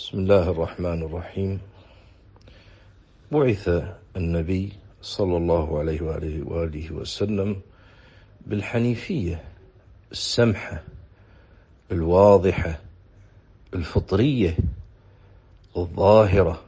بسم الله الرحمن الرحيم. بعث النبي صلى الله عليه وآله وسلم بالحنيفية السمحة الواضحة الفطرية الظاهرة،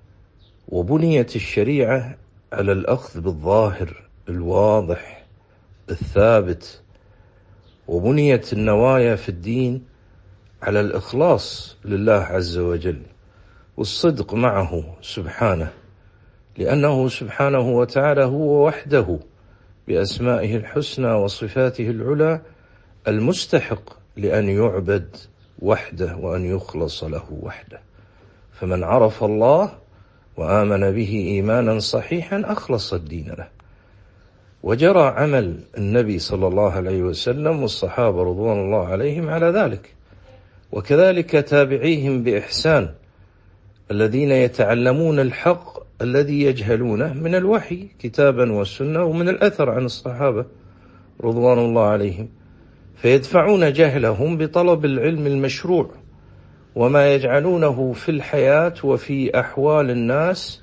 وبنيت الشريعة على الأخذ بالظاهر الواضح الثابت، وبنيت النوايا في الدين على الإخلاص لله عز وجل والصدق معه سبحانه، لأنه سبحانه وتعالى هو وحده بأسمائه الحسنى وصفاته العلى المستحق لأن يعبد وحده وأن يخلص له وحده. فمن عرف الله وآمن به إيمانا صحيحا أخلص الدين له. وجرى عمل النبي صلى الله عليه وسلم والصحابة رضوان الله عليهم على ذلك، وكذلك تابعيهم بإحسان الذين يتعلمون الحق الذي يجهلونه من الوحي كتابا والسنة ومن الأثر عن الصحابة رضوان الله عليهم، فيدفعون جهلهم بطلب العلم المشروع، وما يجعلونه في الحياة وفي أحوال الناس،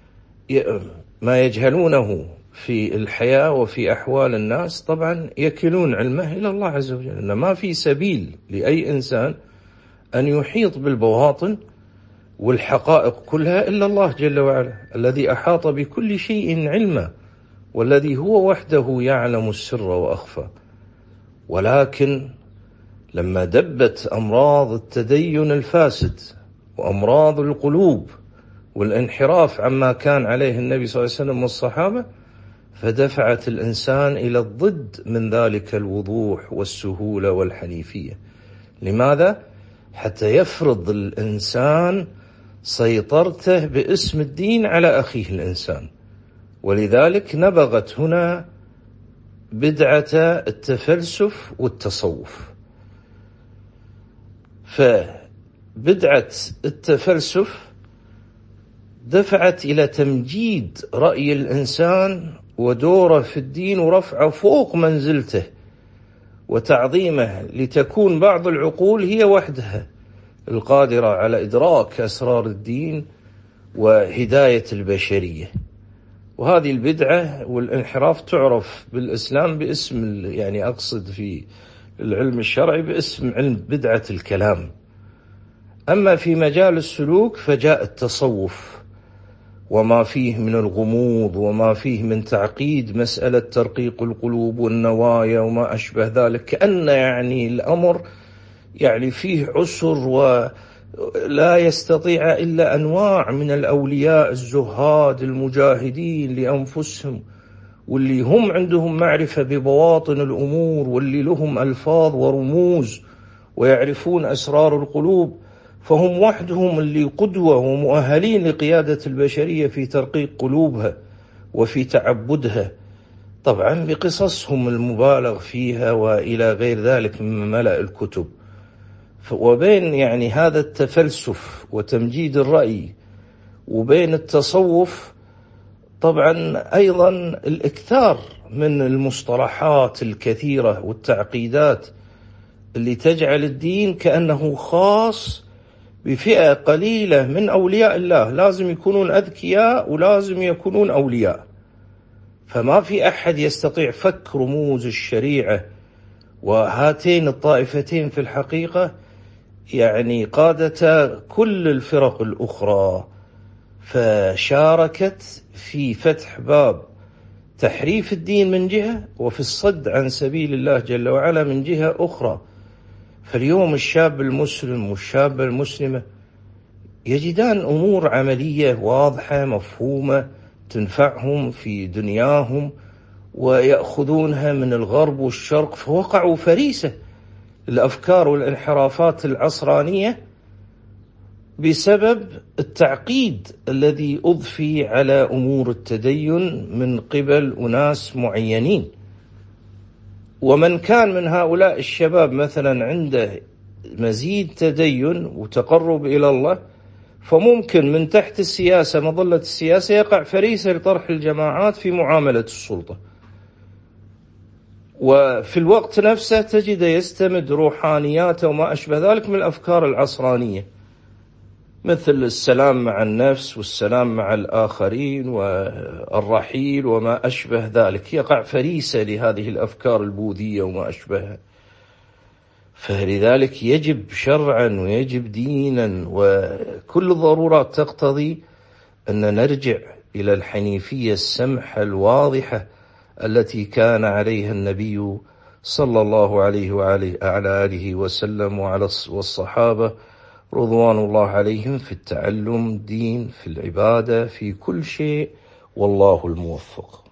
ما يجهلونه في الحياة وفي أحوال الناس طبعا يكلون علمه إلى الله عز وجل، إن ما في سبيل لأي إنسان أن يحيط بالبواطن والحقائق كلها إلا الله جل وعلا الذي أحاط بكل شيء علما، والذي هو وحده يعلم السر وأخفى. ولكن لما دبت أمراض التدين الفاسد وأمراض القلوب والانحراف عما كان عليه النبي صلى الله عليه وسلم والصحابة، فدفعت الإنسان إلى الضد من ذلك الوضوح والسهولة والحنيفية. لماذا؟ حتى يفرض الإنسان سيطرته باسم الدين على أخيه الإنسان. ولذلك نبغت هنا بدعة التفلسف والتصوف. فبدعة التفلسف دفعت إلى تمجيد رأي الإنسان ودوره في الدين ورفعه فوق منزلته وتعظيمه، لتكون بعض العقول هي وحدها القادرة على إدراك أسرار الدين وهداية البشرية. وهذه البدعة والانحراف تعرف بالإسلام باسم، يعني أقصد في العلم الشرعي باسم علم بدعة الكلام. أما في مجال السلوك فجاء التصوف وما فيه من الغموض وما فيه من تعقيد مسألة ترقيق القلوب والنوايا وما أشبه ذلك، كأن يعني الأمر يعني فيه عسر ولا يستطيع إلا أنواع من الأولياء الزهاد المجاهدين لأنفسهم، واللي هم عندهم معرفة ببواطن الأمور، واللي لهم ألفاظ ورموز ويعرفون أسرار القلوب، فهم وحدهم اللي قدوة ومؤهلين لقيادة البشرية في ترقيق قلوبها وفي تعبدها، طبعا بقصصهم المبالغ فيها وإلى غير ذلك من ملأ الكتب. وبين يعني هذا التفلسف وتمجيد الرأي وبين التصوف طبعا أيضا الإكثار من المصطلحات الكثيرة والتعقيدات اللي تجعل الدين كأنه خاص بفئة قليلة من أولياء الله، لازم يكونون أذكياء ولازم يكونون أولياء، فما في أحد يستطيع فك رموز الشريعة. وهاتين الطائفتين في الحقيقة يعني قادتا كل الفرق الأخرى، فشاركت في فتح باب تحريف الدين من جهة، وفي الصد عن سبيل الله جل وعلا من جهة أخرى. فاليوم الشاب المسلم والشابة المسلمة يجدان أمور عملية واضحة مفهومة تنفعهم في دنياهم، ويأخذونها من الغرب والشرق، فوقعوا فريسة الأفكار والانحرافات العصرانية بسبب التعقيد الذي أضفي على أمور التدين من قبل أناس معينين. ومن كان من هؤلاء الشباب مثلا عنده مزيد تدين وتقرب إلى الله، فممكن من تحت السياسة مظلة السياسة يقع فريسة لطرح الجماعات في معاملة السلطة، وفي الوقت نفسه تجد يستمد روحانياته وما أشبه ذلك من الأفكار العصرانية. مثل السلام مع النفس والسلام مع الآخرين والرحيل وما أشبه ذلك، يقع فريسة لهذه الأفكار البوذية وما أشبهها. فلذلك يجب شرعا ويجب دينا وكل الضرورات تقتضي أن نرجع إلى الحنيفية السمحة الواضحة التي كان عليها النبي صلى الله عليه وعلى آله وسلم والصحابة رضوان الله عليهم في التعلم دين، في العبادة، في كل شيء، والله الموفق.